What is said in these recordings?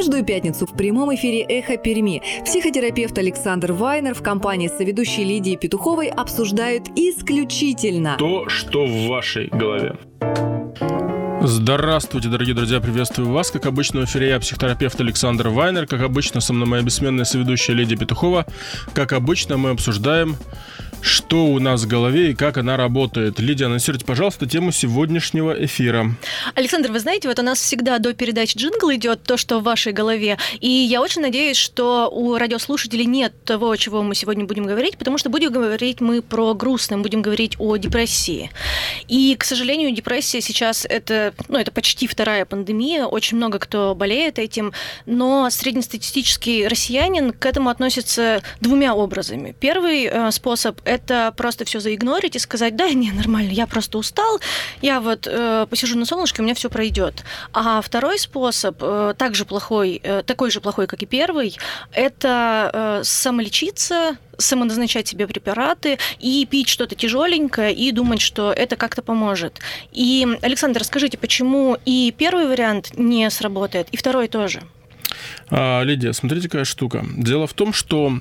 Каждую пятницу в прямом эфире «Эхо Перми» психотерапевт Александр Вайнер в компании с соведущей Лидией Петуховой обсуждают исключительно то, что в вашей голове. Здравствуйте, дорогие друзья, приветствую вас. Как обычно, в эфире я, психотерапевт Александр Вайнер. Как обычно, со мной моя бессменная соведущая Лидия Петухова. Как обычно, мы обсуждаем, что у нас в голове и как она работает. Лидия, анонсируйте, пожалуйста, тему сегодняшнего эфира. Александр, вы знаете, вот у нас всегда до передачи джингл идет то, что в вашей голове. И я очень надеюсь, что у радиослушателей нет того, о чем мы сегодня будем говорить, потому что будем говорить мы про грустное, будем говорить о депрессии. И, к сожалению, депрессия сейчас это почти вторая пандемия. Очень много кто болеет этим, но среднестатистический россиянин к этому относится двумя образами. Первый способ – это просто все заигнорить и сказать: да, не, нормально, я просто устал, я вот посижу на солнышке, у меня все пройдет. А второй способ, такой же плохой, как и первый, это самолечиться, самоназначать себе препараты и пить что-то тяжеленькое и думать, что это как-то поможет. И, Александр, скажите, почему и первый вариант не сработает, и второй тоже? Лидия, смотрите, какая штука. Дело в том, что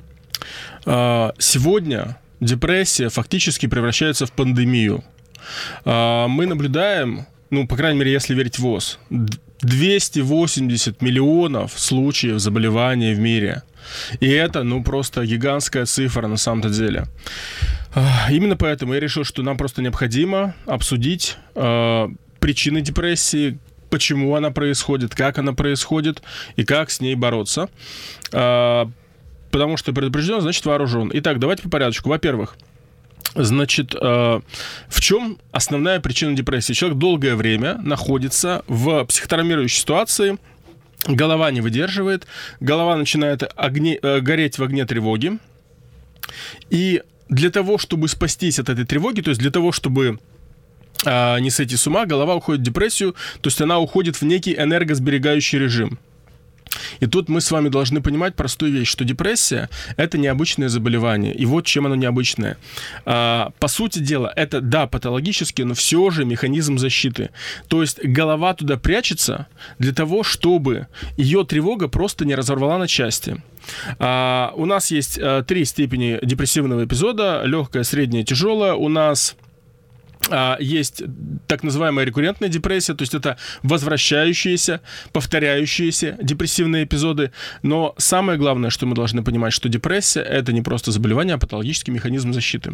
сегодня депрессия фактически превращается в пандемию. Мы наблюдаем, по крайней мере, если верить ВОЗ, 280 миллионов случаев заболевания в мире. И это, просто гигантская цифра на самом-то деле. Именно поэтому я решил, что нам просто необходимо обсудить причины депрессии, почему она происходит, как она происходит и как с ней бороться. Потому что предупрежден, значит вооружен. Итак, давайте по порядочку. Во-первых, в чем основная причина депрессии? Человек долгое время находится в психотравмирующей ситуации, голова не выдерживает, голова начинает гореть в огне тревоги. И для того, чтобы спастись от этой тревоги, то есть для того, чтобы не сойти с ума, голова уходит в депрессию, то есть она уходит в некий энергосберегающий режим. И тут мы с вами должны понимать простую вещь, что депрессия – это необычное заболевание. И вот чем оно необычное. По сути дела, это, да, патологически, но все же механизм защиты. То есть голова туда прячется для того, чтобы ее тревога просто не разорвала на части. У нас есть 3 степени депрессивного эпизода: легкая, средняя, тяжелая. У нас есть так называемая рекуррентная депрессия, то есть это возвращающиеся, повторяющиеся депрессивные эпизоды. Но самое главное, что мы должны понимать, что депрессия – это не просто заболевание, а патологический механизм защиты.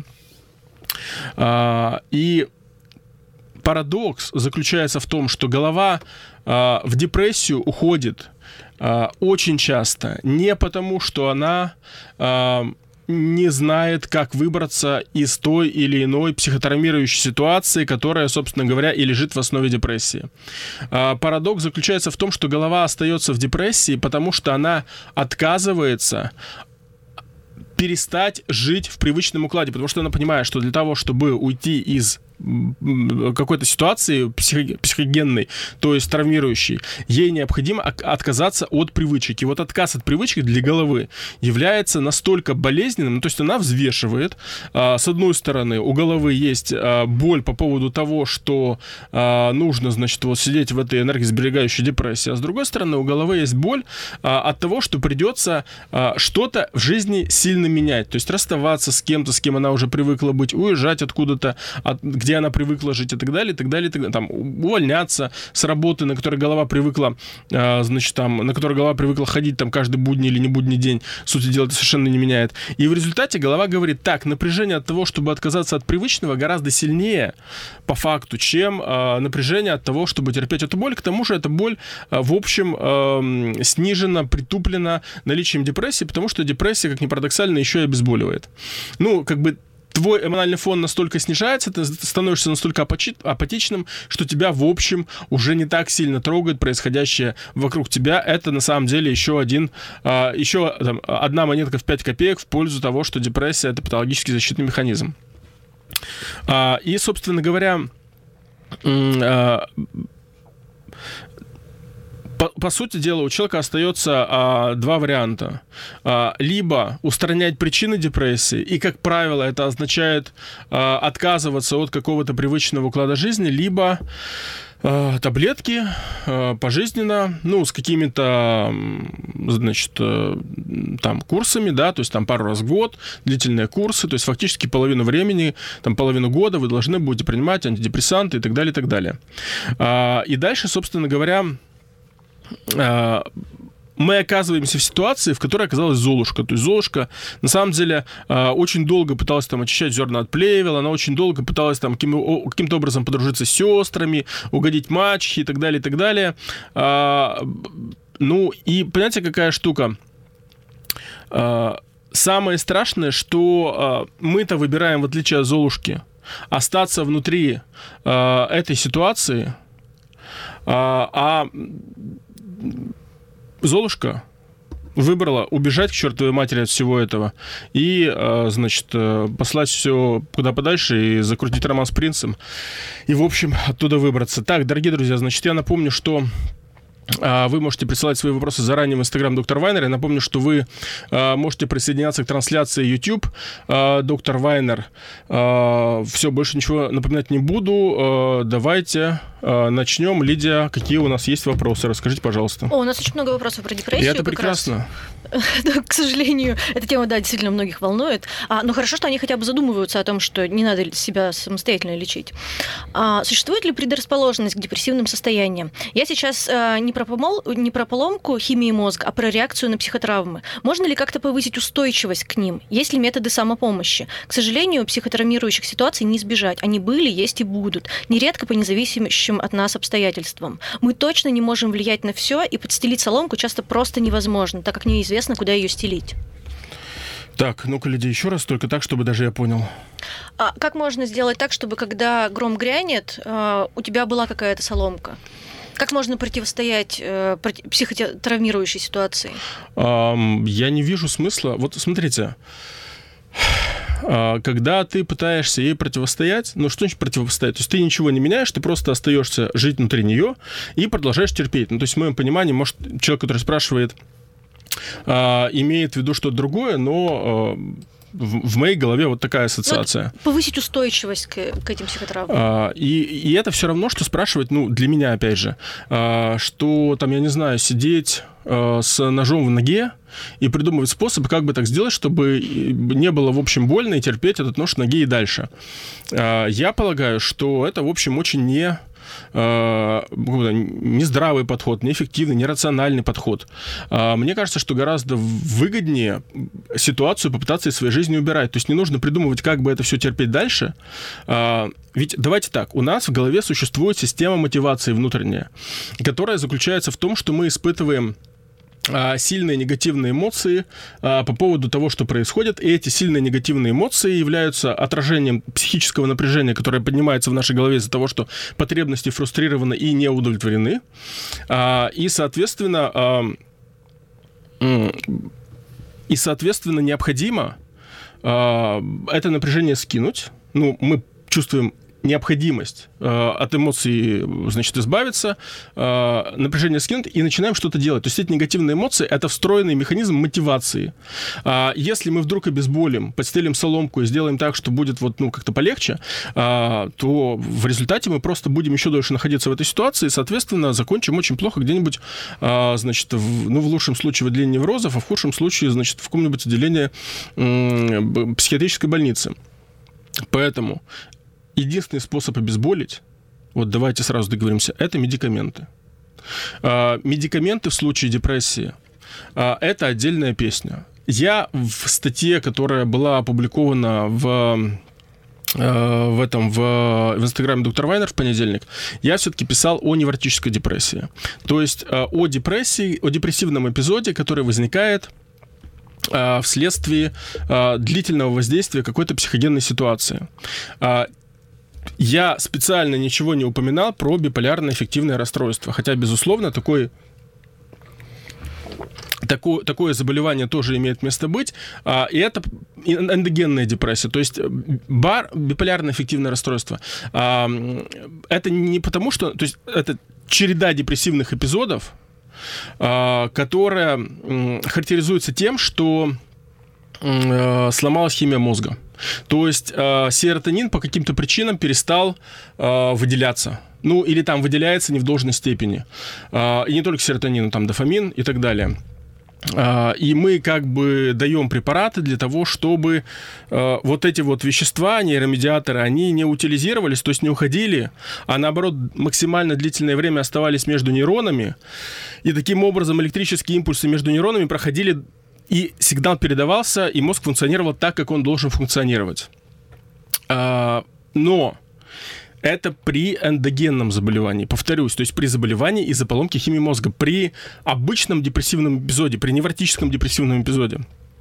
И парадокс заключается в том, что голова в депрессию уходит очень часто не потому, что она не знает, как выбраться из той или иной психотравмирующей ситуации, которая, собственно говоря, и лежит в основе депрессии. Парадокс заключается в том, что голова остается в депрессии, потому что она отказывается перестать жить в привычном укладе, потому что она понимает, что для того, чтобы уйти из какой-то ситуации психогенной, то есть травмирующей, ей необходимо отказаться от привычек. И вот отказ от привычки для головы является настолько болезненным, то есть она взвешивает. С одной стороны, у головы есть боль по поводу того, что нужно, сидеть в этой энергосберегающей депрессии, а с другой стороны, у головы есть боль от того, что придется что-то в жизни сильно менять, то есть расставаться с кем-то, с кем она уже привыкла быть, уезжать откуда-то, где она привыкла жить и так далее, там, увольняться с работы, на которой голова привыкла, на которой голова привыкла ходить там каждый будний или не будний день, сути дела, это совершенно не меняет. И в результате голова говорит: так, напряжение от того, чтобы отказаться от привычного, гораздо сильнее по факту, чем напряжение от того, чтобы терпеть эту боль. К тому же эта боль, в общем, снижена, притуплена наличием депрессии, потому что депрессия, как ни парадоксально, еще и обезболивает. Твой эмоциональный фон настолько снижается, ты становишься настолько апатичным, что тебя, в общем, уже не так сильно трогает происходящее вокруг тебя. Это, на самом деле, еще одна монетка в 5 копеек в пользу того, что депрессия – это патологический защитный механизм. И, собственно говоря, по сути дела, у человека остается 2 варианта. Либо устранять причины депрессии, и, как правило, это означает отказываться от какого-то привычного уклада жизни, либо таблетки пожизненно, с какими-то, значит, там курсами, да, то есть там пару раз в год, длительные курсы, то есть фактически половину времени, там половину года вы должны будете принимать антидепрессанты и так далее, и так далее. И дальше, собственно говоря, мы оказываемся в ситуации, в которой оказалась Золушка. То есть Золушка, на самом деле, очень долго пыталась там очищать зерна от плевел, она очень долго пыталась там каким-то образом подружиться с сестрами, угодить мачехе и так далее, и так далее. И понимаете, какая штука? Самое страшное, что мы-то выбираем, в отличие от Золушки, остаться внутри этой ситуации, Золушка выбрала убежать к чертовой матери от всего этого и, значит, послать все куда подальше и закрутить роман с принцем. И, в общем, оттуда выбраться. Так, дорогие друзья, значит, я напомню, что вы можете присылать свои вопросы заранее в Instagram Доктор Вайнер. Я напомню, что вы можете присоединяться к трансляции YouTube Доктор Вайнер. Все, больше ничего напоминать не буду. Давайте начнем. Лидия, какие у нас есть вопросы? Расскажите, пожалуйста. У нас очень много вопросов про депрессию. И это прекрасно. Да, к сожалению, эта тема, да, действительно многих волнует. Но хорошо, что они хотя бы задумываются о том, что не надо себя самостоятельно лечить. Существует ли предрасположенность к депрессивным состояниям? Я сейчас не про поломку химии мозга, а про реакцию на психотравмы. Можно ли как-то повысить устойчивость к ним? Есть ли методы самопомощи? К сожалению, психотравмирующих ситуаций не избежать. Они были, есть и будут. Нередко по независимым от нас обстоятельствам. Мы точно не можем влиять на все, и подстелить соломку часто просто невозможно, так как неизвестно, куда ее стелить. Так, ну-ка, Лидия, еще раз, только так, чтобы даже я понял. Как можно сделать так, чтобы когда гром грянет, у тебя была какая-то соломка? Как можно противостоять психотравмирующей ситуации? Я не вижу смысла. Вот смотрите, когда ты пытаешься ей противостоять, что значит противостоять? То есть ты ничего не меняешь, ты просто остаешься жить внутри нее и продолжаешь терпеть. То есть в моем понимании, может, человек, который спрашивает, имеет в виду что-то другое, но в моей голове вот такая ассоциация. Повысить устойчивость к этим психотравмам. И это все равно, что спрашивать, для меня, опять же, что там, я не знаю, сидеть с ножом в ноге и придумывать способ, как бы так сделать, чтобы не было, в общем, больно и терпеть этот нож в ноге и дальше. Я полагаю, что это, в общем, очень нездравый подход, неэффективный, нерациональный подход. Мне кажется, что гораздо выгоднее ситуацию попытаться из своей жизни убирать. То есть не нужно придумывать, как бы это все терпеть дальше. Ведь давайте так, у нас в голове существует система мотивации внутренняя, которая заключается в том, что мы испытываем сильные негативные эмоции по поводу того, что происходит, и эти сильные негативные эмоции являются отражением психического напряжения, которое поднимается в нашей голове из-за того, что потребности фрустрированы и не удовлетворены, и, соответственно, необходимо это напряжение скинуть. Мы чувствуем необходимость от эмоций, значит, избавиться, напряжение скинуть и начинаем что-то делать. То есть эти негативные эмоции — это встроенный механизм мотивации. Если мы вдруг обезболим, подстелим соломку и сделаем так, что будет как-то полегче, то в результате мы просто будем еще дольше находиться в этой ситуации и, соответственно, закончим очень плохо где-нибудь, значит, в лучшем случае в отделении неврозов, а в худшем случае, значит, в каком-нибудь отделении психиатрической больницы. Поэтому единственный способ обезболить, давайте сразу договоримся, это медикаменты. Медикаменты в случае депрессии это отдельная песня. Я в статье, которая была опубликована в Инстаграме Доктор Вайнер в понедельник, я все-таки писал о невротической депрессии. То есть о депрессии, о депрессивном эпизоде, который возникает вследствие длительного воздействия какой-то психогенной ситуации. Я специально ничего не упоминал про биполярное аффективное расстройство, хотя, безусловно, такое заболевание тоже имеет место быть, и это эндогенная депрессия, то есть биполярное аффективное расстройство. Это не потому, что... То есть это череда депрессивных эпизодов, которая характеризуется тем, что сломалась химия мозга. То есть серотонин по каким-то причинам перестал выделяться. Ну, или там выделяется не в должной степени. И не только серотонин, там дофамин и так далее. И мы как бы даем препараты для того, чтобы вот эти вот вещества, нейромедиаторы, они не утилизировались, то есть не уходили, а наоборот максимально длительное время оставались между нейронами. И таким образом электрические импульсы между нейронами проходили, и сигнал передавался, и мозг функционировал так, как он должен функционировать. Но это при эндогенном заболевании, повторюсь, то есть при заболевании из-за поломки химии мозга. При обычном депрессивном эпизоде, при невротическом депрессивном эпизоде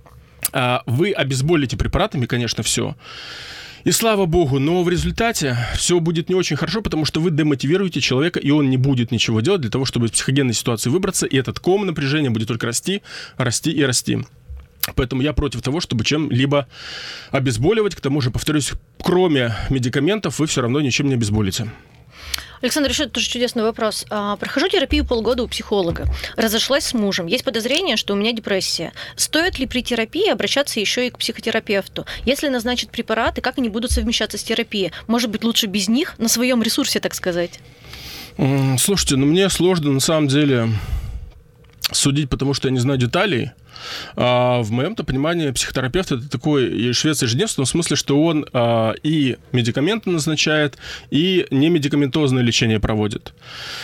вы обезболите препаратами, конечно, все. И слава богу, но в результате все будет не очень хорошо, потому что вы демотивируете человека, и он не будет ничего делать для того, чтобы из психогенной ситуации выбраться, и этот ком напряжения будет только расти, расти и расти. Поэтому я против того, чтобы чем-либо обезболивать. К тому же, повторюсь, кроме медикаментов вы все равно ничем не обезболите. Александр, еще тоже чудесный вопрос. Прохожу терапию полгода у психолога. Разошлась с мужем. Есть подозрение, что у меня депрессия. Стоит ли при терапии обращаться еще и к психотерапевту? Если назначат препараты, как они будут совмещаться с терапией? Может быть, лучше без них, на своем ресурсе, так сказать? Слушайте, мне сложно на самом деле судить, потому что я не знаю деталей. В моем-то понимании психотерапевт — это такой швец иждивенец, в том смысле, что он и медикаменты назначает, и немедикаментозное лечение проводит.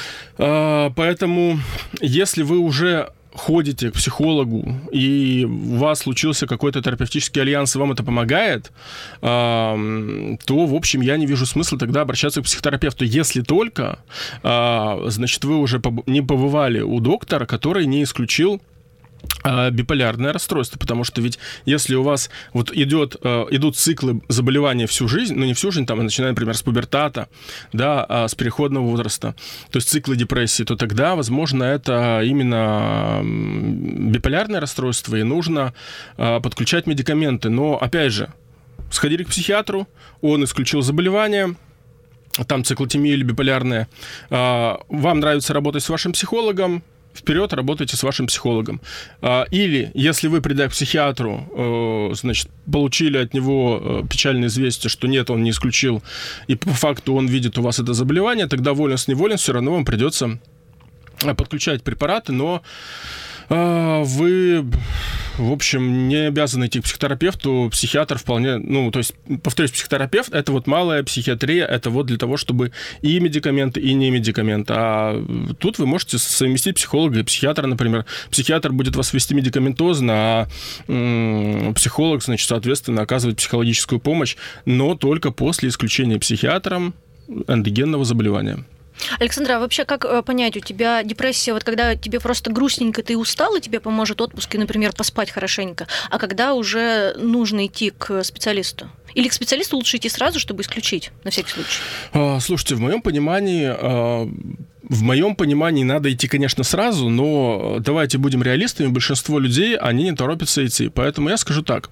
Поэтому, если вы уже ходите к психологу, и у вас случился какой-то терапевтический альянс, и вам это помогает, то, в общем, я не вижу смысла тогда обращаться к психотерапевту. Если только, значит, вы уже не побывали у доктора, который не исключил биполярное расстройство, потому что ведь если у вас вот идут циклы заболевания всю жизнь, ну не всю жизнь, там, начиная, например, с пубертата, да, с переходного возраста, то есть циклы депрессии, то тогда, возможно, это именно биполярное расстройство, и нужно подключать медикаменты. Но, опять же, сходили к психиатру, он исключил заболевание, там циклотемия или биполярная, вам нравится работать с вашим психологом, вперед, работайте с вашим психологом. Или, если вы, придя к психиатру, значит, получили от него печальное известие, что нет, он не исключил, и по факту он видит у вас это заболевание, тогда волен-неволен все равно вам придется подключать препараты, но вы, в общем, не обязаны идти к психотерапевту. Психиатр вполне, то есть, повторюсь, психотерапевт — это вот малая психиатрия, это вот для того, чтобы и медикаменты, и не медикаменты. А тут вы можете совместить психолога и психиатра, например. Психиатр будет вас вести медикаментозно, а психолог, значит, соответственно, оказывать психологическую помощь, но только после исключения психиатром эндогенного заболевания. Александра, а вообще как понять, у тебя депрессия, вот когда тебе просто грустненько, ты устал, и тебе поможет отпуск, и, например, поспать хорошенько, а когда уже нужно идти к специалисту? Или к специалисту лучше идти сразу, чтобы исключить, на всякий случай? Слушайте, в моем понимании надо идти, конечно, сразу, но давайте будем реалистами, большинство людей, они не торопятся идти, поэтому я скажу так.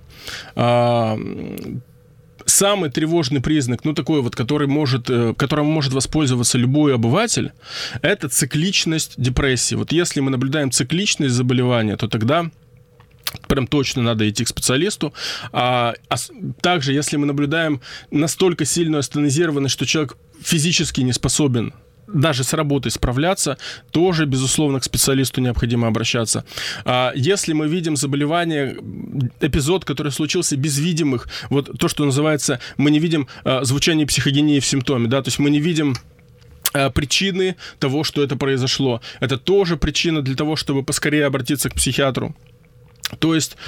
Самый тревожный признак, такой вот, которым может воспользоваться любой обыватель, это цикличность депрессии. Вот если мы наблюдаем цикличность заболевания, то тогда прям точно надо идти к специалисту. А также, если мы наблюдаем настолько сильную астенозированность, что человек физически не способен даже с работой справляться, тоже, безусловно, к специалисту необходимо обращаться. Если мы видим заболевание, эпизод, который случился без видимых, вот то, что называется, мы не видим звучание психогении в симптоме, да, то есть мы не видим причины того, что это произошло. Это тоже причина для того, чтобы поскорее обратиться к психиатру. То есть,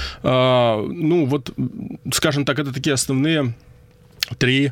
скажем так, это такие основные 3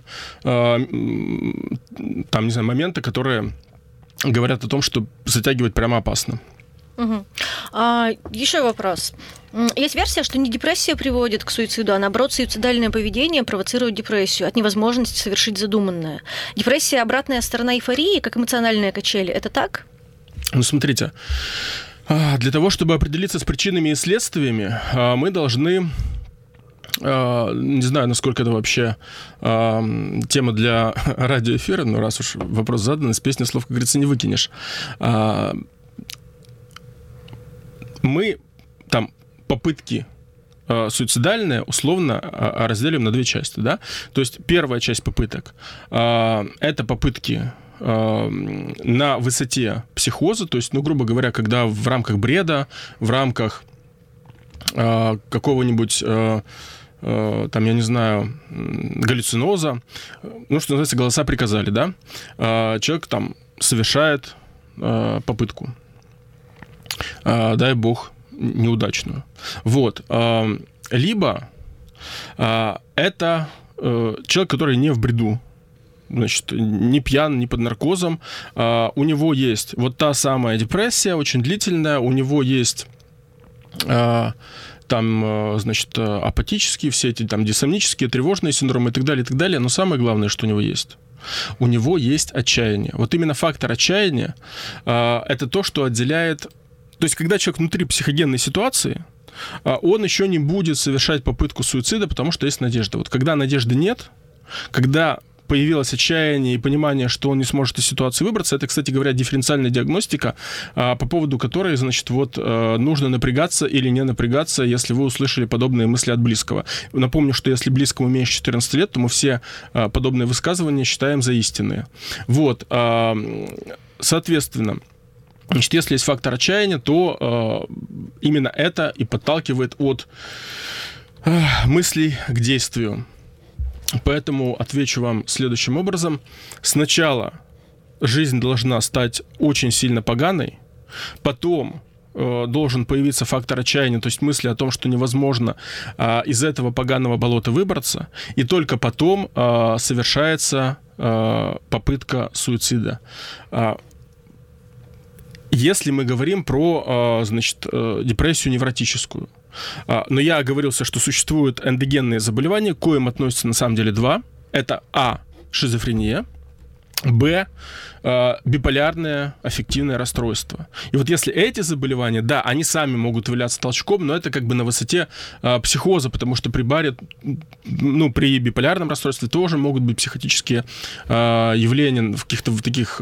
момента, которые говорят о том, что затягивать прямо опасно. Угу. Еще вопрос. Есть версия, что не депрессия приводит к суициду, а наоборот суицидальное поведение провоцирует депрессию от невозможности совершить задуманное. Депрессия — обратная сторона эйфории, как эмоциональные качели. Это так? Смотрите, для того, чтобы определиться с причинами и следствиями, мы должны... Не знаю, насколько это вообще тема для радиоэфира, но раз уж вопрос задан, из песни слов, как говорится, не выкинешь. Мы попытки суицидальные условно разделим на две части, да? То есть первая часть попыток это попытки на высоте психоза, то есть, грубо говоря, когда в рамках бреда, в рамках какого-нибудь, там, я не знаю, галлюциноза, что называется, голоса приказали, да? Человек там совершает попытку, дай бог, неудачную. Вот. Либо это человек, который не в бреду, значит, не пьян, не под наркозом, у него есть вот та самая депрессия, очень длительная, у него есть там, значит, апатические, все эти там дисомнические, тревожные синдромы и так далее, но самое главное, что у него есть отчаяние. Вот именно фактор отчаяния это то, что отделяет. То есть, когда человек внутри психогенной ситуации, он еще не будет совершать попытку суицида, потому что есть надежда. Вот когда надежды нет, когда появилось отчаяние и понимание, что он не сможет из ситуации выбраться, это, кстати говоря, дифференциальная диагностика, по поводу которой, значит, вот нужно напрягаться или не напрягаться, если вы услышали подобные мысли от близкого. Напомню, что если близкому меньше 14 лет, то мы все подобные высказывания считаем за истинные. Вот, соответственно, значит, если есть фактор отчаяния, то именно это и подталкивает от мыслей к действию. Поэтому отвечу вам следующим образом. Сначала жизнь должна стать очень сильно поганой, потом должен появиться фактор отчаяния, то есть мысли о том, что невозможно из этого поганого болота выбраться, и только потом совершается попытка суицида. Если мы говорим про, значит, депрессию невротическую. Но я оговорился, что существуют эндогенные заболевания, к коим относятся на самом деле два. Это шизофрения, биполярное аффективное расстройство. И вот если эти заболевания, да, они сами могут являться толчком, но это как бы на высоте психоза, потому что при биполярном расстройстве тоже могут быть психотические явления в каких-то таких,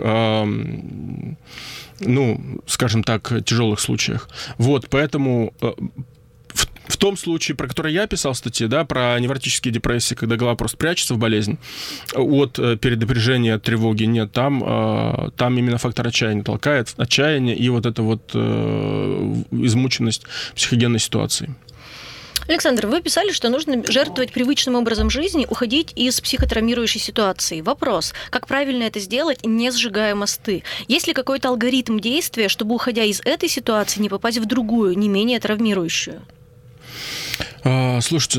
скажем так, тяжелых случаях. Вот, поэтому в том случае, про который я писал в статье, да, про невротические депрессии, когда голова просто прячется в болезнь, от перенапряжения, от тревоги, нет, там именно фактор отчаяния толкает, отчаяние и вот эта вот измученность психогенной ситуации. Александр, вы писали, что нужно жертвовать привычным образом жизни, уходить из психотравмирующей ситуации. Вопрос, как правильно это сделать, не сжигая мосты? Есть ли какой-то алгоритм действия, чтобы, уходя из этой ситуации, не попасть в другую, не менее травмирующую? Слушайте,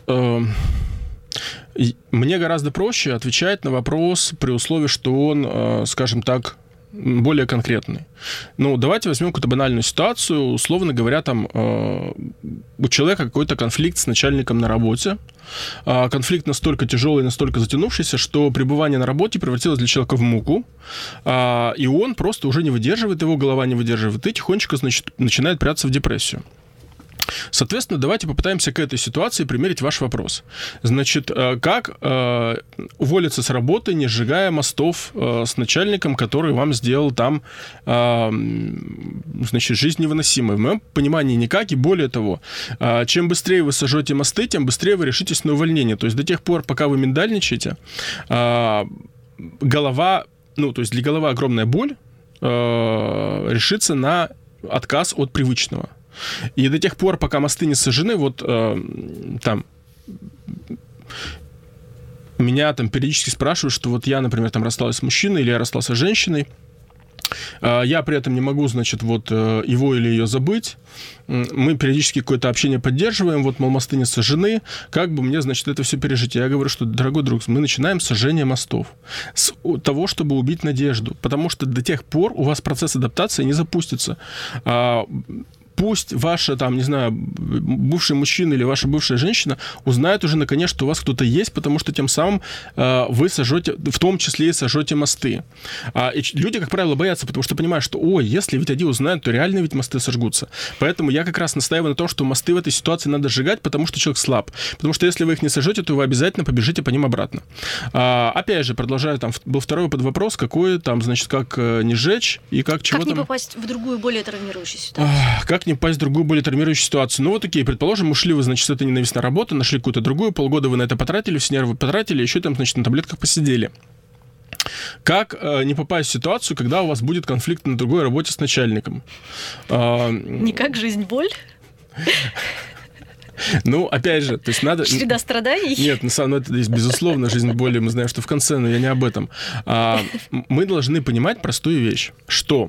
мне гораздо проще отвечать на вопрос при условии, что он, скажем так, более конкретный. Давайте возьмем какую-то банальную ситуацию. Условно говоря, там у человека какой-то конфликт с начальником на работе. Конфликт настолько тяжелый, настолько затянувшийся, что пребывание на работе превратилось для человека в муку, и он просто уже не выдерживает, его голова не выдерживает, и тихонечко, значит, начинает прятаться в депрессию. Соответственно, давайте попытаемся к этой ситуации примерить ваш вопрос. Значит, как уволиться с работы, не сжигая мостов с начальником, который вам сделал там, значит, жизнь невыносимой? В моем понимании никак, и более того, чем быстрее вы сожжете мосты, тем быстрее вы решитесь на увольнение. То есть до тех пор, пока вы миндальничаете, голова, то есть для головы огромная боль решится на отказ от привычного. И до тех пор, пока мосты не сожжены, меня там периодически спрашивают, что вот я, например, там рассталась с мужчиной или я расстался с женщиной, я при этом не могу, значит, вот его или ее забыть. Мы периодически какое-то общение поддерживаем, вот, мол, мосты не сожжены, как бы мне, значит, это все пережить? Я говорю, что, дорогой друг, мы начинаем с сожжения мостов, с того, чтобы убить надежду, потому что до тех пор у вас процесс адаптации не запустится. Пусть ваша, там, не знаю, бывший мужчина или ваша бывшая женщина узнает уже наконец, что у вас кто-то есть, потому что тем самым вы сожжете, в том числе и сожжете мосты. И люди, как правило, боятся, потому что понимают, что, если ведь они узнают, то реально ведь мосты сожгутся. Поэтому я как раз настаиваю на том, что мосты в этой ситуации надо сжигать, потому что человек слаб. Потому что если вы их не сожжете, то вы обязательно побежите по ним обратно. Опять же, продолжаю, там был второй подвопрос, какой там, значит, как не сжечь и как чего там... Как не попасть в другую, более травмирующую ситуацию? Как не не попасть в другую, более травмирующую ситуацию. Ну вот окей, предположим, ушли вы, значит, с этой ненавистной работы, нашли какую-то другую, полгода вы на это потратили, все нервы потратили, еще там, значит, на таблетках посидели. Как не попасть в ситуацию, когда у вас будет конфликт на другой работе с начальником? Не как жизнь, боль? Ну, опять же, то есть надо... Череда страданий? Нет, на самом деле, здесь, безусловно, жизнь боли, мы знаем, что в конце, но я не об этом. Мы должны понимать простую вещь, что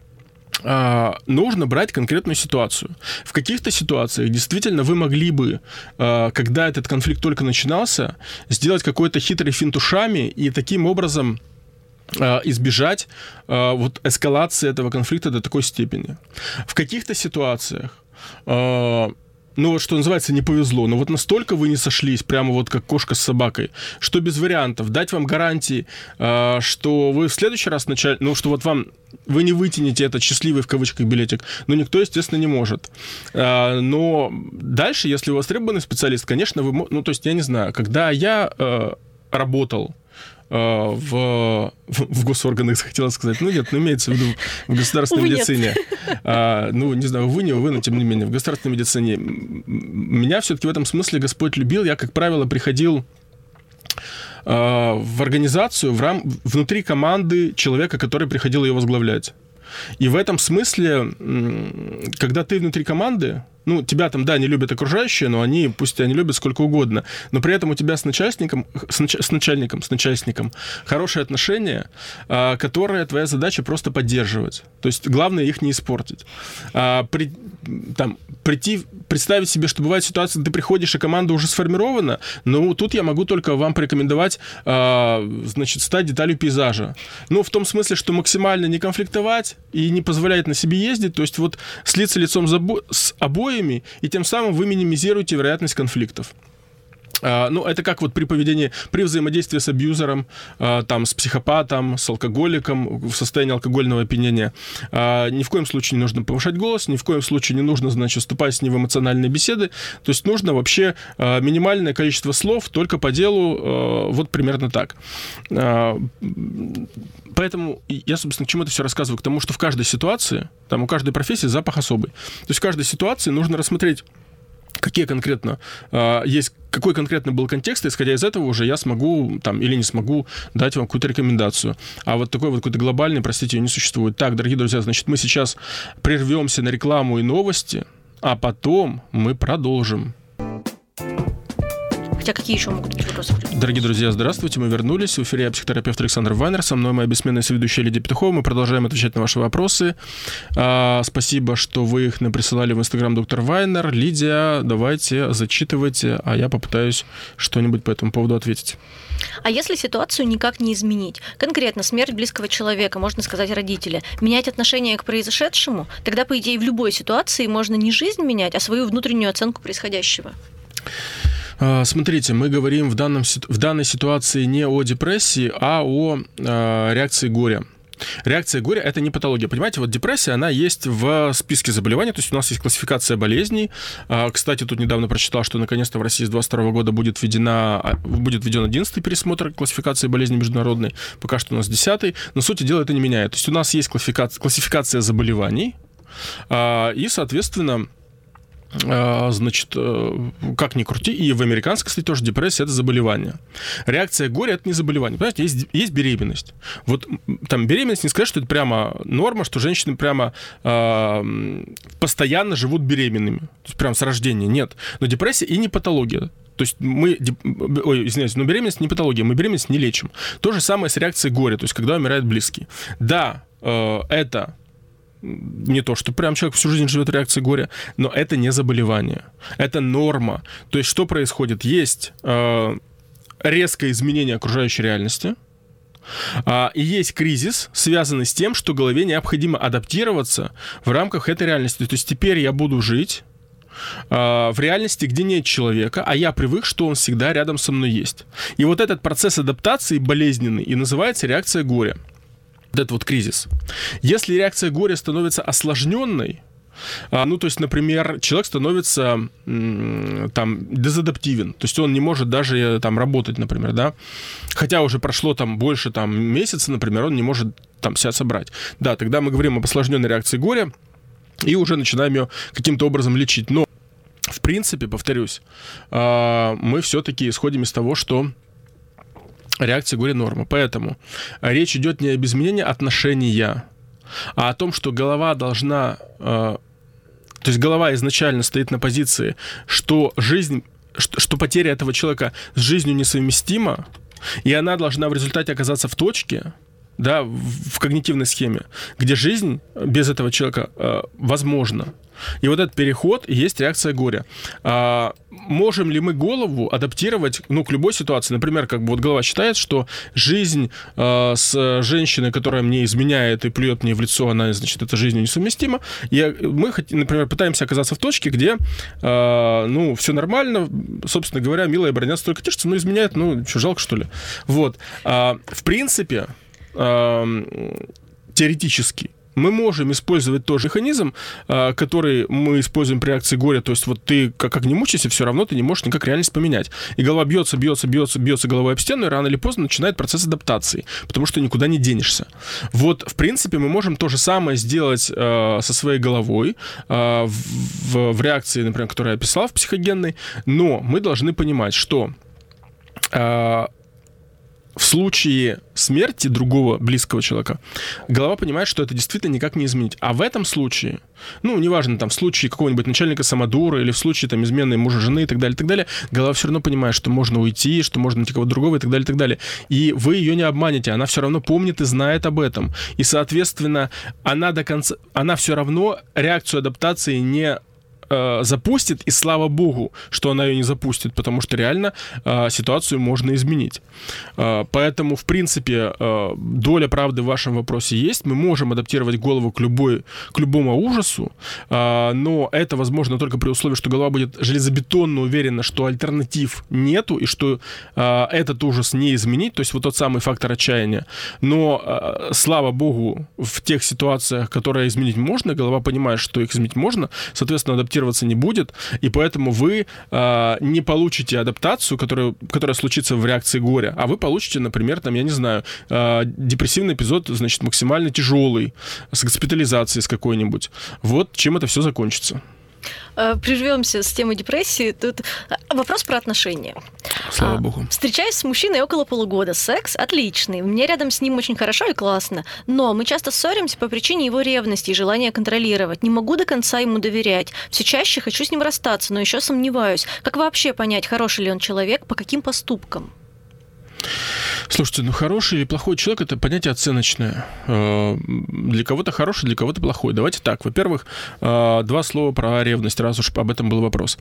нужно брать конкретную ситуацию. В каких-то ситуациях действительно вы могли бы, когда этот конфликт только начинался, сделать какой-то хитрый финт ушами и таким образом избежать вот эскалации этого конфликта до такой степени. В каких-то ситуациях ну, вот что называется, не повезло. Но вот настолько вы не сошлись, прямо вот как кошка с собакой, что без вариантов дать вам гарантии, что вы в следующий раз ну, что вот вы не вытянете этот счастливый, в кавычках, билетик, но никто, естественно, не может. Но дальше, если у вас требованный специалист, конечно, вы... Ну, то есть, я не знаю, когда я работал в госорганах, хотела сказать. Ну, нет, ну, имеется в виду в государственной медицине. Ну, не знаю, увы, не увы, но тем не менее, в государственной медицине. Меня все-таки в этом смысле Господь любил. Я, как правило, приходил в организацию внутри команды человека, который приходил ее возглавлять. И в этом смысле, когда ты внутри команды, ну, тебя там, да, не любят окружающие, но пусть тебя не любят сколько угодно, но при этом у тебя с начальником хорошие отношения, которые твоя задача просто поддерживать. То есть главное их не испортить. Представить себе, что бывает ситуация, ты приходишь, и команда уже сформирована, но тут я могу только вам порекомендовать, значит, стать деталью пейзажа. Ну, в том смысле, что максимально не конфликтовать и не позволять на себе ездить, то есть вот слиться лицом с обоими, и тем самым вы минимизируете вероятность конфликтов. Ну, это как вот при взаимодействии с абьюзером, там, с психопатом, с алкоголиком в состоянии алкогольного опьянения. Ни в коем случае не нужно повышать голос, ни в коем случае не нужно, значит, вступать с ним в эмоциональные беседы. То есть нужно вообще минимальное количество слов только по делу, вот примерно так. Поэтому я, собственно, к чему это все рассказываю? К тому, что в каждой ситуации, там у каждой профессии запах особый. То есть в каждой ситуации нужно рассмотреть, какой конкретно был контекст, и исходя из этого уже я смогу там, или не смогу дать вам какую-то рекомендацию. А вот такой вот какой-то глобальный, простите, ее не существует. Так, дорогие друзья, значит, мы сейчас прервемся на рекламу и новости, а потом мы продолжим. Хотя какие еще могут быть вопросы? Дорогие друзья, здравствуйте, мы вернулись. В эфире я, психотерапевт Александр Вайнер. Со мной моя бессменная соведущая Лидия Петухова. Мы продолжаем отвечать на ваши вопросы. Спасибо, что вы их присылали в Инстаграм доктор Вайнер. Лидия, давайте, зачитывайте, а я попытаюсь что-нибудь по этому поводу ответить. А если ситуацию никак не изменить? Конкретно смерть близкого человека, можно сказать, родителя. Менять отношение к произошедшему? Тогда, по идее, в любой ситуации можно не жизнь менять, а свою внутреннюю оценку происходящего. Смотрите, мы говорим в данной ситуации не о депрессии, а о реакции горя. Реакция горя – это не патология. Понимаете, вот депрессия, она есть в списке заболеваний, то есть у нас есть классификация болезней. Кстати, тут недавно прочитал, что наконец-то в России с 2022 года будет введен 11-й пересмотр классификации болезней международной, пока что у нас 10-й, но сути дела это не меняет. То есть у нас есть классификация заболеваний, и, соответственно, значит, как ни крути, и в американской, кстати, тоже депрессия – это заболевание. Реакция горя – это не заболевание. Понимаете, есть беременность. Вот там беременность, не сказать, что это прямо норма, что женщины прямо постоянно живут беременными. То есть прям с рождения. Нет. Но депрессия и не патология. То есть извиняюсь, но беременность не патология, мы беременность не лечим. То же самое с реакцией горя, то есть когда умирает близкий. Да, это не то, что прям человек всю жизнь живет в реакции горя, но это не заболевание. Это норма. То есть что происходит? Есть резкое изменение окружающей реальности, и есть кризис, связанный с тем, что голове необходимо адаптироваться в рамках этой реальности. То есть теперь я буду жить в реальности, где нет человека, а я привык, что он всегда рядом со мной есть. И вот этот процесс адаптации болезненный и называется реакция горя. Вот это вот кризис. Если реакция горя становится осложненной, ну, то есть, например, человек становится там дезадаптивен, то есть он не может даже там работать, например, да, хотя уже прошло там больше там месяца, например, он не может там себя собрать. Да, тогда мы говорим об осложненной реакции горя. и уже начинаем ее каким-то образом лечить. Но, в принципе, повторюсь, мы все-таки исходим из того, что реакция горя норма. Поэтому речь идет не об изменении отношения, а о том, что голова должна... То есть голова изначально стоит на позиции, что жизнь, что потеря этого человека с жизнью несовместима, и она должна в результате оказаться в точке, да, в когнитивной схеме, где жизнь без этого человека возможна. И вот этот переход и есть реакция горя. Можем ли мы голову адаптировать, к любой ситуации? Например, как бы вот голова считает, что жизнь с женщиной, которая мне изменяет и плюет мне в лицо, она, значит, эта жизнь несовместима. И мы, например, пытаемся оказаться в точке, где, все нормально, собственно говоря, милая бронятся только тешится, но изменяет, что, жалко, что ли? Вот. В принципе, теоретически, мы можем использовать тот же механизм, который мы используем при реакции горя. То есть вот ты как не мучайся, все равно ты не можешь никак реальность поменять. И голова бьется головой об стену, и рано или поздно начинает процесс адаптации, потому что никуда не денешься. Вот, в принципе, мы можем то же самое сделать со своей головой в реакции, например, которую я описал, в психогенной, но мы должны понимать, что... В случае смерти другого близкого человека голова понимает, что это действительно никак не изменить. А в этом случае, неважно, в случае какого-нибудь начальника самодура или в случае измены мужа, жены и так далее, голова все равно понимает, что можно уйти, что можно найти кого-то другого и так далее, и так далее. И вы ее не обманете, она все равно помнит и знает об этом. И, соответственно, она все равно реакцию адаптации не запустит, и слава богу, что она ее не запустит, потому что реально ситуацию можно изменить. Поэтому, в принципе, доля правды в вашем вопросе есть. Мы можем адаптировать голову к любому ужасу, но это возможно только при условии, что голова будет железобетонно уверена, что альтернатив нету, и что этот ужас не изменить, то есть вот тот самый фактор отчаяния. Но, слава богу, в тех ситуациях, которые изменить можно, голова понимает, что их изменить можно, соответственно, адаптироваться не будет, и поэтому вы не получите адаптацию, которая случится в реакции горя, а вы получите, например, депрессивный эпизод, значит, максимально тяжелый, с госпитализацией с какой-нибудь. Вот чем это все закончится. Прервемся с темой депрессии. Тут вопрос про отношения. Слава богу. Встречаюсь с мужчиной около полугода. Секс отличный. Мне рядом с ним очень хорошо и классно. Но мы часто ссоримся по причине его ревности и желания контролировать. Не могу до конца ему доверять. Все чаще хочу с ним расстаться, но еще сомневаюсь. Как вообще понять, хороший ли он человек, по каким поступкам? Слушайте, хороший или плохой человек — это понятие оценочное. Для кого-то хороший, для кого-то плохой. Давайте так. Во-первых, 2 слова про ревность, раз уж об этом был вопрос.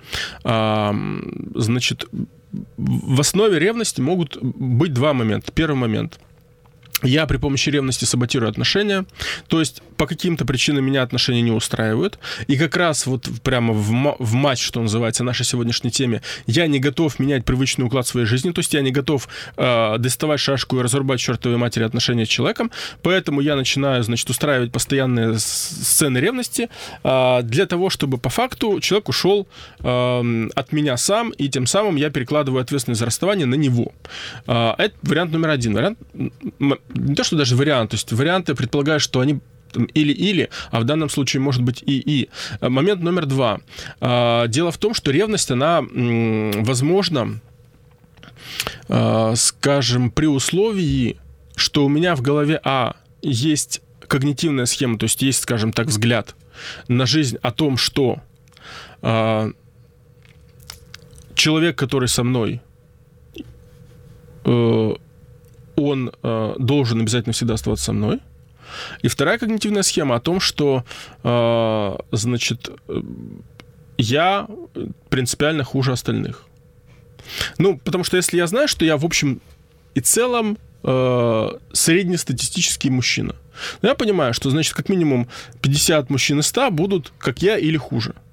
Значит, в основе ревности могут быть 2 момента. Первый момент. Я при помощи ревности саботирую отношения, то есть по каким-то причинам меня отношения не устраивают, и как раз вот прямо в матч, что называется, нашей сегодняшней теме, я не готов менять привычный уклад своей жизни, то есть я не готов доставать шашку и разрубать чертовой матери отношения с человеком, поэтому я начинаю, значит, устраивать постоянные сцены ревности для того, чтобы по факту человек ушел от меня сам, и тем самым я перекладываю ответственность за расставание на него. Это вариант номер 1. Вариант... Не то, что даже вариант, то есть варианты предполагают, что они или-или, а в данном случае может быть и. Момент номер 2. Дело в том, что ревность, она возможна, скажем, при условии, что у меня в голове, есть когнитивная схема, то есть есть, скажем так, взгляд на жизнь о том, что человек, который со мной, он должен обязательно всегда оставаться со мной. И вторая когнитивная схема о том, что, значит, я принципиально хуже остальных. Потому что если я знаю, что я, в общем и целом, среднестатистический мужчина, я понимаю, что, значит, как минимум 50 мужчин из 100 будут, как я, или хуже.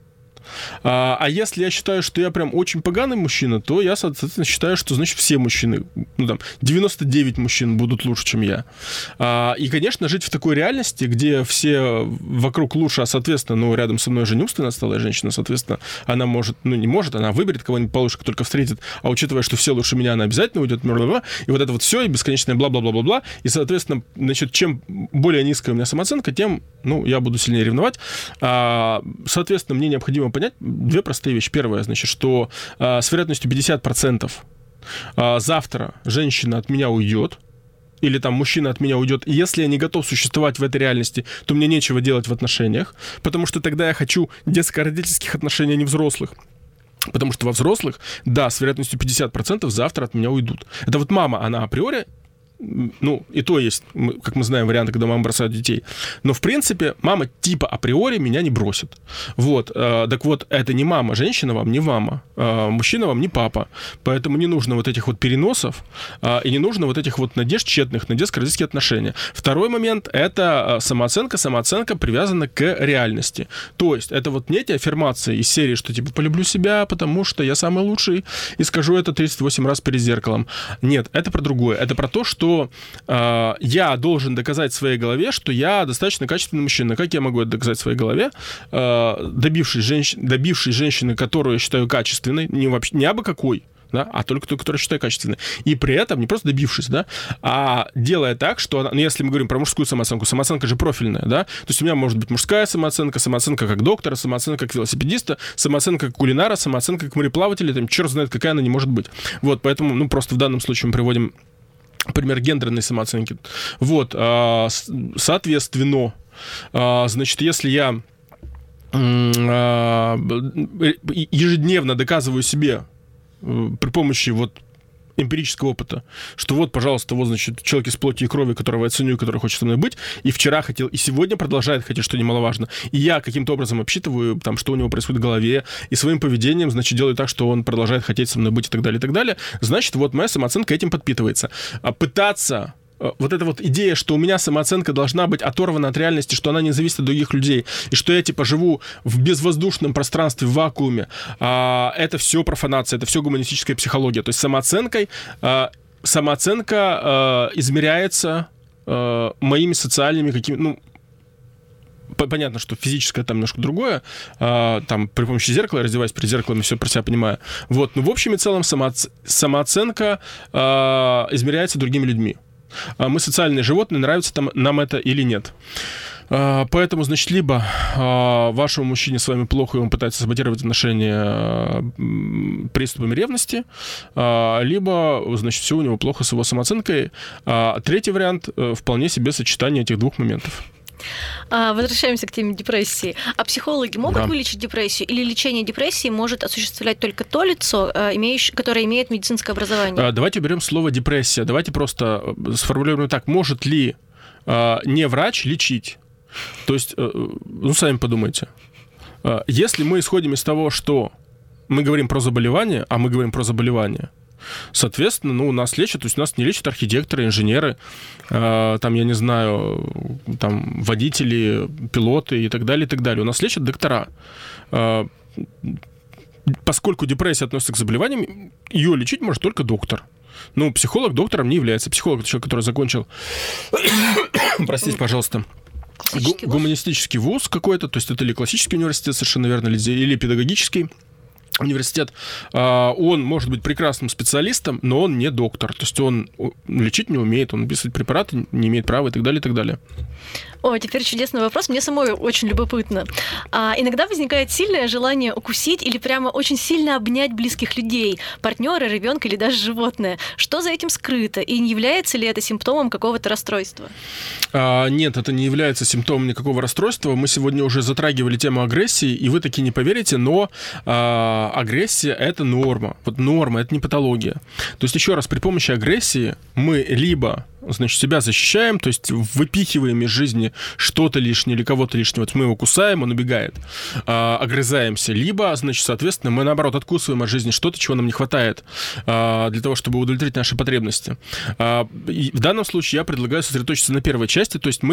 А если я считаю, что я прям очень поганый мужчина, то я, соответственно, считаю, что, значит, все мужчины, 99 мужчин будут лучше, чем я. И, конечно, жить в такой реальности, где все вокруг лучше, а, соответственно, рядом со мной же не умственно отсталая женщина, соответственно, она может, не может, она выберет кого-нибудь получше, как только встретит, а учитывая, что все лучше меня, она обязательно уйдет, и вот это вот все, и бесконечное бла-бла-бла-бла-бла, и, соответственно, значит, чем более низкая у меня самооценка, тем, я буду сильнее ревновать. Соответственно, мне необходимо понять две простые вещи. Первое, значит, что с вероятностью 50% завтра женщина от меня уйдет, или там мужчина от меня уйдет, и если я не готов существовать в этой реальности, то мне нечего делать в отношениях, потому что тогда я хочу детско-родительских отношений, а не взрослых. Потому что во взрослых, да, с вероятностью 50% завтра от меня уйдут. Это вот мама, она априори, и то есть, как мы знаем, варианты, когда мама бросает детей. Но, в принципе, мама типа априори меня не бросит. Вот. Так вот, это не мама. Женщина вам не мама. Мужчина вам не папа. Поэтому не нужно вот этих вот переносов и не нужно вот этих вот надежд тщетных на детско-родительские отношения. Второй момент — это самооценка. Самооценка привязана к реальности. То есть, это вот не эти аффирмации из серии, что типа полюблю себя, потому что я самый лучший, и скажу это 38 раз перед зеркалом. Нет, это про другое. Это про то, что я должен доказать своей голове, что я достаточно качественный мужчина. Как я могу это доказать своей голове? Добившись женщины, которую я считаю качественной, не абы какой, да, а только той, которую я считаю качественной. И при этом не просто добившись, да, а делая так, что она, если мы говорим про мужскую самооценку, самооценка же профильная, да, то есть у меня может быть мужская самооценка как доктора, самооценка как велосипедиста, самооценка как кулинара, самооценка как мореплавателя, там черт знает, какая она не может быть. Вот, поэтому, просто в данном случае мы приводим пример гендерной самооценки. Вот, соответственно, значит, если я ежедневно доказываю себе при помощи эмпирического опыта, что пожалуйста, значит, человек из плоти и крови, которого я ценю, который хочет со мной быть, и вчера хотел, и сегодня продолжает хотеть, что немаловажно. И я каким-то образом обсчитываю, что у него происходит в голове, и своим поведением, значит, делаю так, что он продолжает хотеть со мной быть и так далее, значит, моя самооценка этим подпитывается. А пытаться вот эта вот идея, что у меня самооценка должна быть оторвана от реальности, что она не зависит от других людей, и что я, живу в безвоздушном пространстве, в вакууме, это все профанация, это все гуманистическая психология. То есть самооценка измеряется моими социальными какими-то, понятно, что физическое там немножко другое, там при помощи зеркала я раздеваюсь перед зеркалом и все про себя понимаю. Но в общем и целом самооценка измеряется другими людьми. Мы социальные животные, нравится нам это или нет. Поэтому, значит, либо вашему мужчине с вами плохо, и он пытается саботировать отношения приступами ревности, либо, значит, все у него плохо с его самооценкой. Третий вариант — вполне себе сочетание этих двух моментов. Возвращаемся к теме депрессии. А психологи могут вылечить депрессию, или лечение депрессии может осуществлять только то лицо, которое имеет медицинское образование? Давайте берем слово депрессия. Давайте просто сформулируем так. Может ли не врач лечить? То есть, сами подумайте. Если мы исходим из того, что мы говорим про заболевание, а мы говорим про заболевание, соответственно, нас лечат, то есть нас не лечат архитекторы, инженеры, там, я не знаю, там, водители, пилоты и так далее, и так далее. У нас лечат доктора. Поскольку депрессия относится к заболеваниям, ее лечить может только доктор. Психолог доктором не является. Психолог — это человек, который закончил, простите, пожалуйста, гуманистический вуз какой-то, то есть это или классический университет, совершенно верно, или педагогический университет. Он может быть прекрасным специалистом, но он не доктор. То есть он лечить не умеет, он выписывать препараты не имеет права и так далее, и так далее. Теперь чудесный вопрос. Мне самой очень любопытно. Иногда возникает сильное желание укусить или прямо очень сильно обнять близких людей, партнера, ребенка или даже животное. Что за этим скрыто? И не является ли это симптомом какого-то расстройства? Нет, это не является симптомом никакого расстройства. Мы сегодня уже затрагивали тему агрессии, и вы таки не поверите, но агрессия — это норма. Норма — это не патология. То есть, еще раз, при помощи агрессии мы либо, значит, себя защищаем, то есть выпихиваем из жизни что-то лишнее или кого-то лишнего, мы его кусаем, он убегает, огрызаемся, либо, значит, соответственно, мы, наоборот, откусываем от жизни что-то, чего нам не хватает для того, чтобы удовлетворить наши потребности. И в данном случае я предлагаю сосредоточиться на первой части, то есть мы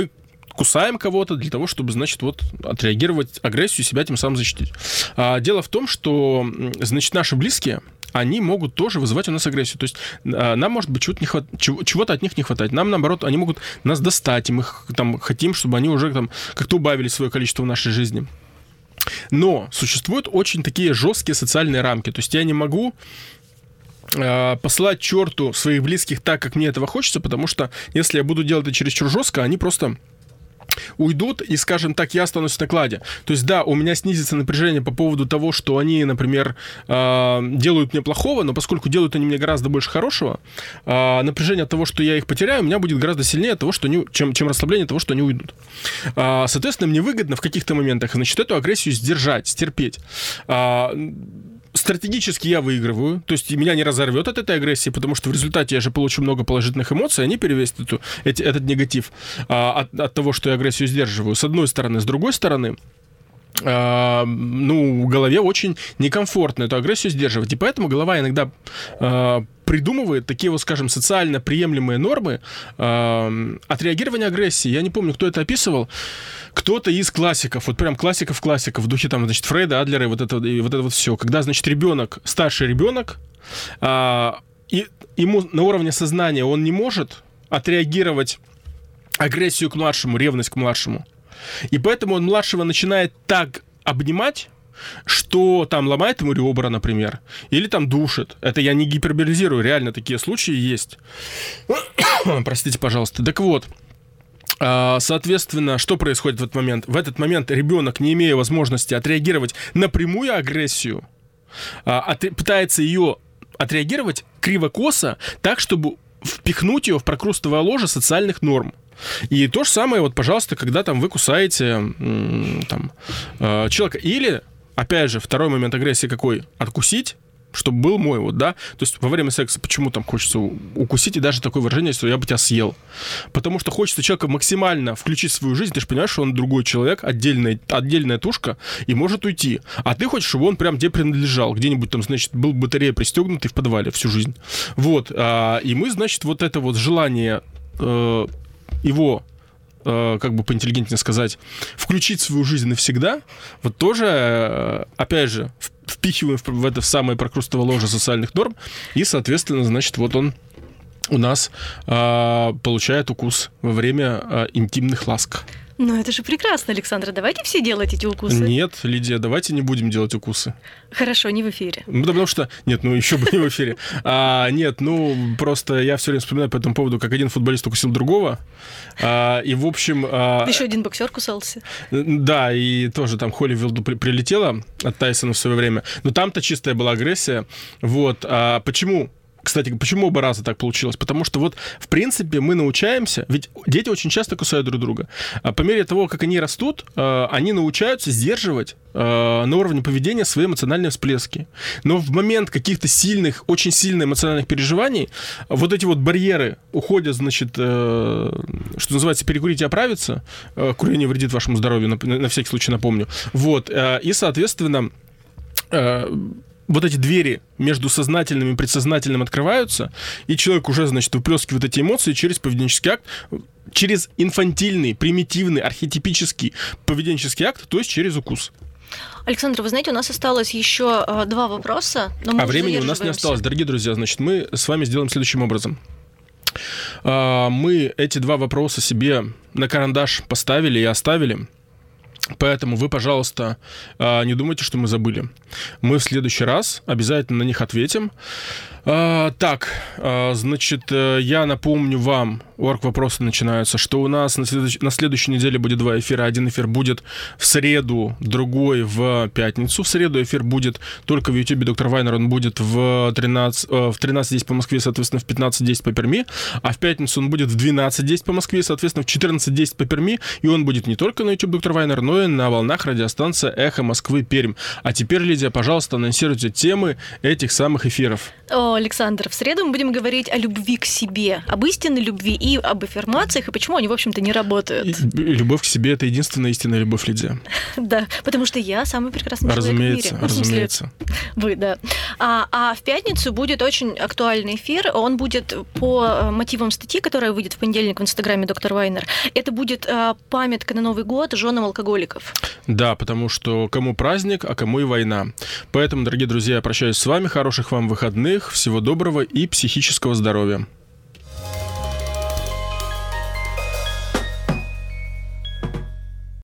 кусаем кого-то для того, чтобы, значит, вот отреагировать агрессию и себя тем самым защитить. Дело в том, что, значит, наши близкие, они могут тоже вызывать у нас агрессию. То есть нам, может быть, чего-то от них не хватает. Нам, наоборот, они могут нас достать, и мы там хотим, чтобы они уже там как-то убавили свое количество в нашей жизни. Но существуют очень такие жесткие социальные рамки. То есть я не могу послать черту своих близких так, как мне этого хочется, потому что если я буду делать это чересчур жестко, они просто уйдут, и, скажем так, я останусь в накладе. То есть, да, у меня снизится напряжение по поводу того, что они, например, делают мне плохого, но поскольку делают они мне гораздо больше хорошего, напряжение от того, что я их потеряю, у меня будет гораздо сильнее от того, что они, чем расслабление того, что они уйдут. Соответственно, мне выгодно в каких-то моментах, значит, эту агрессию сдержать, стерпеть. Стратегически я выигрываю, то есть меня не разорвет от этой агрессии, потому что в результате я же получу много положительных эмоций, они перевесят этот негатив от того, что я агрессию сдерживаю, с одной стороны. С другой стороны, в голове очень некомфортно эту агрессию сдерживать, и поэтому голова иногда придумывает такие, вот, скажем, социально приемлемые нормы отреагирования агрессии. Я не помню, кто это описывал. Кто-то из классиков, вот прям классиков, в духе там, значит, Фрейда, Адлера и вот это вот все. Когда, значит, старший ребенок, и ему на уровне сознания он не может отреагировать агрессию к младшему, ревность к младшему. И поэтому он младшего начинает так обнимать, что там ломает ему ребра, например, или там душит. Это я не гиперболизирую, реально такие случаи есть. Простите, пожалуйста. Так вот, соответственно, что происходит в этот момент? В этот момент ребенок, не имея возможности отреагировать на прямую агрессию, пытается ее отреагировать криво-косо, так, чтобы впихнуть ее в прокрустовое ложе социальных норм. И то же самое, вот, пожалуйста, когда там вы кусаете человека. Или, опять же, второй момент агрессии какой? Откусить, чтобы был мой, вот, да? То есть во время секса почему там хочется укусить, и даже такое выражение, что я бы тебя съел. Потому что хочется человека максимально включить в свою жизнь, ты же понимаешь, что он другой человек, отдельная тушка, и может уйти. А ты хочешь, чтобы он прям тебе принадлежал, где-нибудь там, значит, был батарея пристегнутый в подвале всю жизнь. Вот. И мы, значит, вот это вот желание его, как бы поинтеллигентнее сказать, включить в свою жизнь навсегда, вот тоже, опять же, впихиваем в это самое прокрустовое ложе социальных норм, и, соответственно, значит, вот он у нас получает укус во время интимных ласк. Ну, это же прекрасно, Александр. Давайте все делать эти укусы. Нет, Лидия, давайте не будем делать укусы. Хорошо, не в эфире. Ну, потому что... Нет, еще бы не в эфире. Просто я все время вспоминаю по этому поводу, как один футболист укусил другого. И, в общем... Еще один боксер кусался. Да, и тоже там Холливилду прилетело от Тайсона в свое время. Но там-то чистая была агрессия. Вот. Почему? Кстати, почему оба раза так получилось? Потому что вот, в принципе, мы научаемся, ведь дети очень часто кусают друг друга. По мере того, как они растут, они научаются сдерживать на уровне поведения свои эмоциональные всплески. Но в момент каких-то очень сильных эмоциональных переживаний вот эти вот барьеры уходят, значит, что называется, перекурить и оправиться. Курение вредит вашему здоровью, на всякий случай напомню. Вот. И, соответственно, вот эти двери между сознательным и предсознательным открываются, и человек уже, значит, выплескивает эти эмоции через поведенческий акт, через инфантильный, примитивный, архетипический поведенческий акт, то есть через укус. Александр, вы знаете, у нас осталось еще 2 вопроса, но мы времени у нас не осталось. Дорогие друзья, значит, мы с вами сделаем следующим образом. Мы эти 2 вопроса себе на карандаш поставили и оставили. Поэтому вы, пожалуйста, не думайте, что мы забыли. Мы в следующий раз обязательно на них ответим. Значит, я напомню вам, орг-вопросы начинаются, что у нас на следующей неделе будет 2 эфира. Один эфир будет в среду, другой в пятницу. В среду эфир будет только в YouTube Доктор Вайнер, он будет в 13:10 по Москве, соответственно, в 15:10 по Перми. А в пятницу он будет в 12:10 по Москве, соответственно, в 14:10 по Перми. И он будет не только на YouTube Доктор Вайнер, но и на волнах радиостанции «Эхо Москвы Пермь». А теперь, Лидия, пожалуйста, анонсируйте темы этих самых эфиров. Но, Александр, в среду мы будем говорить о любви к себе, об истинной любви и об аффирмациях, и почему они, в общем-то, не работают. Любовь к себе — это единственная истинная любовь, Лидия. Да, потому что я самый прекрасный человек в мире. Разумеется. Вы, да. А в пятницу будет очень актуальный эфир. Он будет по мотивам статьи, которая выйдет в понедельник в Инстаграме доктор Вайнер. Это будет памятка на Новый год женам алкоголиков. Да, потому что кому праздник, а кому и война. Поэтому, дорогие друзья, я прощаюсь с вами. Хороших вам выходных, всего доброго и психического здоровья.